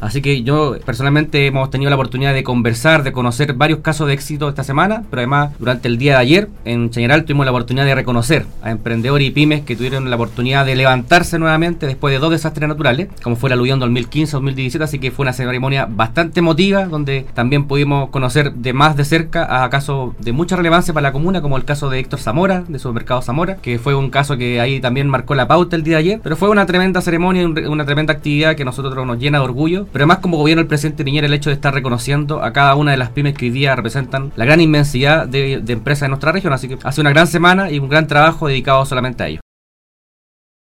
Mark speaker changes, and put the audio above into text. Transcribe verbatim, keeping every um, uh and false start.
Speaker 1: Así que yo personalmente hemos tenido la oportunidad de conversar, de conocer varios casos de éxito esta semana, pero además durante el día de ayer en Chañaral tuvimos la oportunidad de reconocer a emprendedores y pymes que tuvieron la oportunidad de levantarse nuevamente después de dos desastres naturales, como fue el aluvión dos mil quince dos mil diecisiete, así que fue una ceremonia bastante emotiva, donde también pudimos conocer de más de cerca a casos de mucha relevancia para la comuna, como el caso de Héctor Zamora, de Supermercado Zamora, que fue un caso que ahí también marcó la pauta el día de ayer, pero fue una tremenda ceremonia, una tremenda actividad que a nosotros nos llena de orgullo, pero además como gobierno del presidente Piñera el hecho de estar reconociendo a cada una de las pymes que hoy día representan la gran inmensidad de, de empresas de nuestra región, así que hace una gran semana y un gran trabajo dedicado solamente a ello.